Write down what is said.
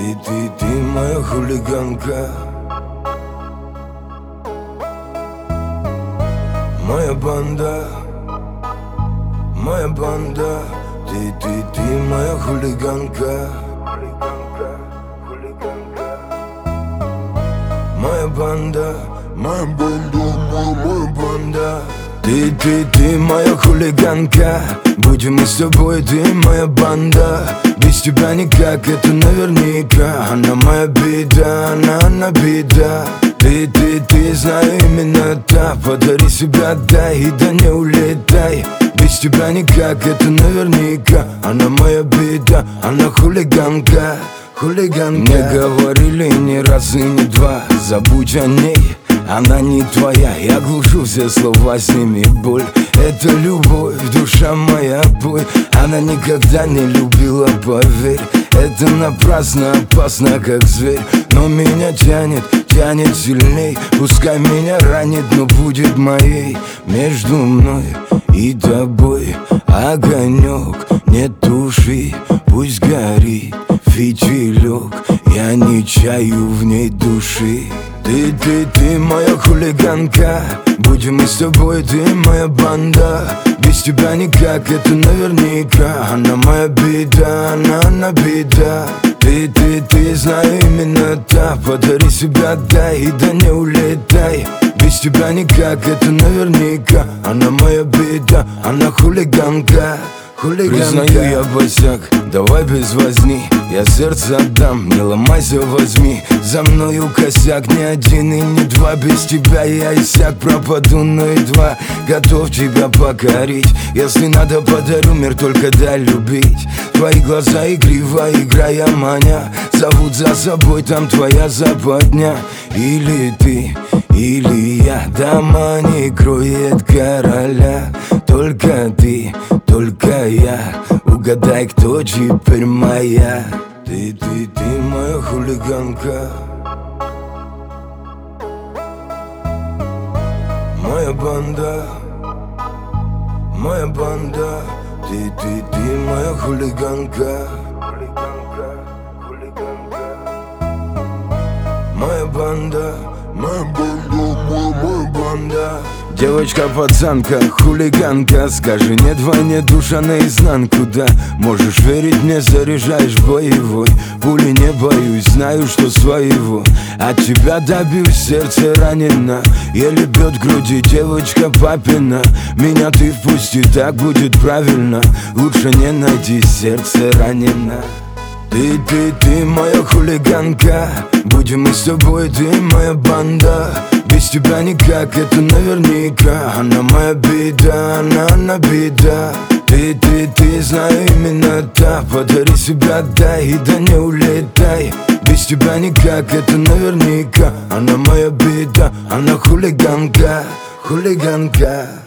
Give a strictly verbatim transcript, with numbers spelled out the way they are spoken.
Ты, ты, ты моя хулиганка, моя банда, моя банда. Ты, ты, ты моя хулиганка, моя банда, моя банда, моя, моя банда. Ты, ты, ты моя хулиганка, будем мы с тобой, ты моя банда. Без тебя никак, это наверняка. Она моя беда, она, она беда. Ты, ты, ты, знаю именно та. Подари себя, дай, и да не улетай. Без тебя никак, это наверняка. Она моя беда, она хулиганка, хулиганка. Мне говорили не раз и не два, забудь о ней, она не твоя. Я глушу все слова, сними боль. Это любовь, душа моя, бой. Она никогда не любила, поверь. Это напрасно, опасно, как зверь. Но меня тянет, тянет сильней. Пускай меня ранит, но будет моей. Между мной и тобой огонек, не туши, пусть горит фитилек. Я не чаю в ней души. Ты, ты, ты моя хулиганка, будем мы с тобой, ты моя банда. Без тебя никак, это наверняка. Она моя беда, она, она беда. Ты, ты, ты, знаю именно та. Подари себя, дай, и да не улетай. Без тебя никак, это наверняка. Она моя беда, она хулиганка, хулиганка. Признаю я босяк, давай без возни. Я сердце отдам, не ломайся, возьми. За мною косяк, не один и не два. Без тебя я иссяк, пропаду, но едва готов тебя покорить. Если надо, подарю мир, только дай любить. Твои глаза игриво, играя маня, зовут за собой, там твоя западня. Или ты, или я, дома не кроет короля. Только ты, только я, угадай, кто теперь моя. Ты, ты, ты моя хулиганка, моя банда, моя банда. Ты, ты, ты моя хулиганка, моя банда, моя банда, моя, моя банда. Девочка-пацанка, хулиганка, скажи нет войне, душа наизнанку, да. Можешь верить мне, заряжаешь боевой. Пули не боюсь, знаю, что своего. От тебя добьюсь, сердце ранено, еле бьет в груди девочка папина. Меня ты впусти, так будет правильно. Лучше не найти, сердце ранено. Ты, ты, ты моя хулиганка, будем мы с тобой, ты моя банда. Без тебя никак, это наверняка. Она моя беда, она, она беда. Ты, ты, ты, знаю именно та. Подари себя, дай, и да не улетай. Без тебя никак, это наверняка. Она моя беда, она хулиганка, хулиганка.